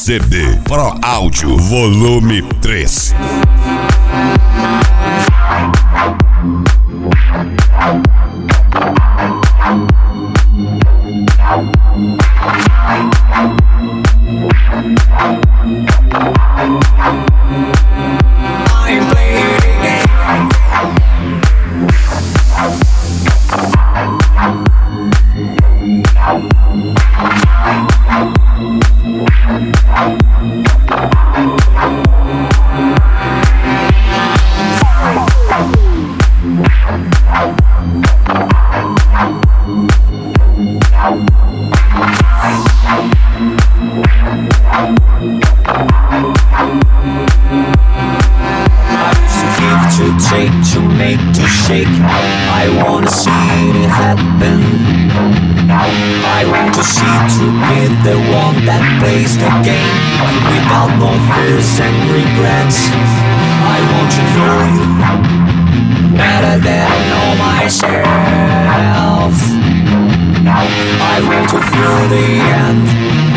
CD Pro Áudio Volume 3. To make to shake, I wanna see it happen. I want to see to be the one that plays the game without no fears and regrets. I want to know you better than I know myself. I want to feel the end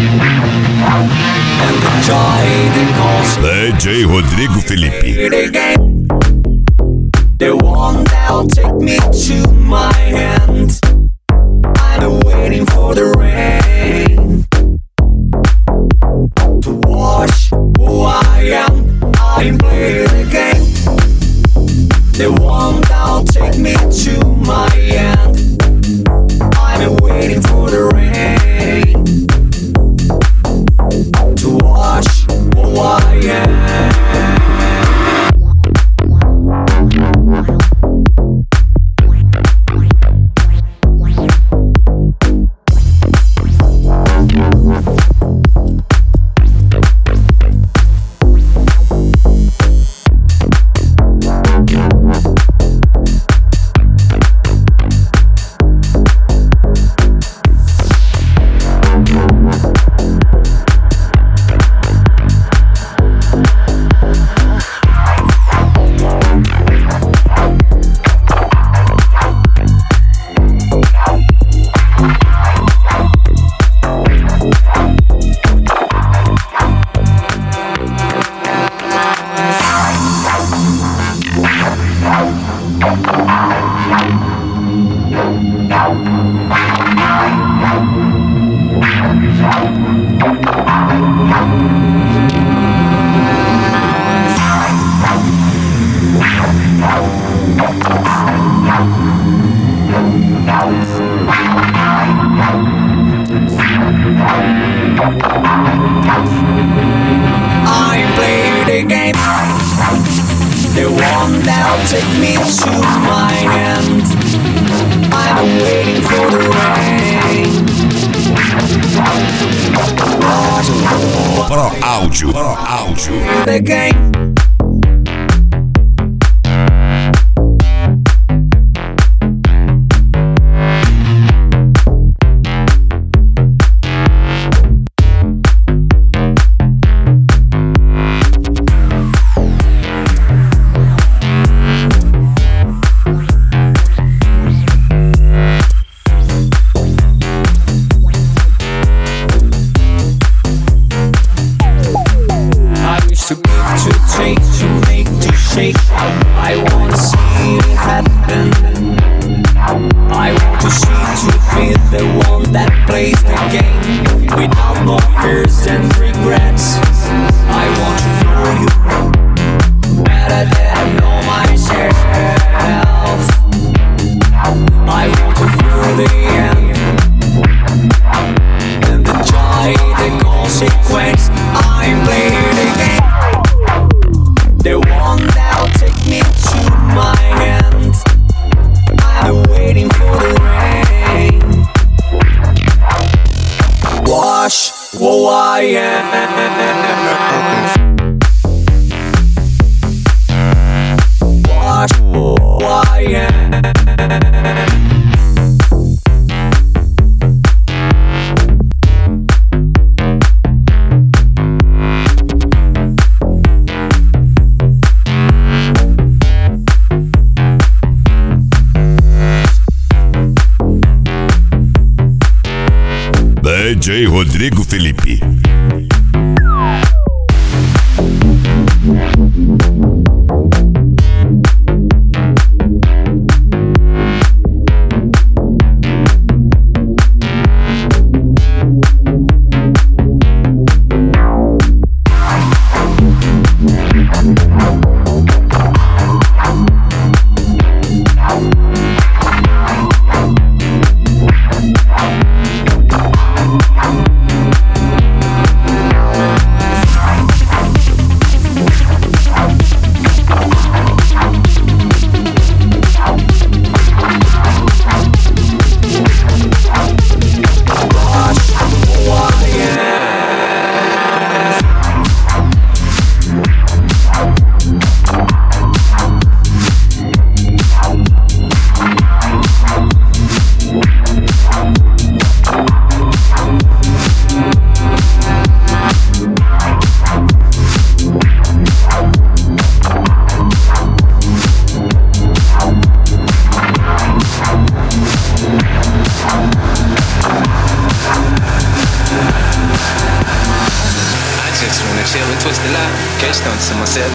and the joy that calls DJ Rodrigo Felipe. The one that'll take me to my hand. I'm waiting for the rain to wash who I am. I'm playing the game. The one that'll take me to my end. I'm waiting for the rain to wash who I am. I play the game, the one that'll take me to my end. I'm waiting for the rain. Pro Áudio. The game. To make to shake, I wanna see it happen. I want to see to be the one that plays the game without no fears and regrets. I want to know you better than I know myself. I want to feel the end and the joy, the consequence. I'm playing the game. The one that'll take me to my hand. I'm waiting for the rain. Wash who I am. Wash who I am. DJ Rodrigo Felipe. shell and twist the lie. Catch stunts in my set.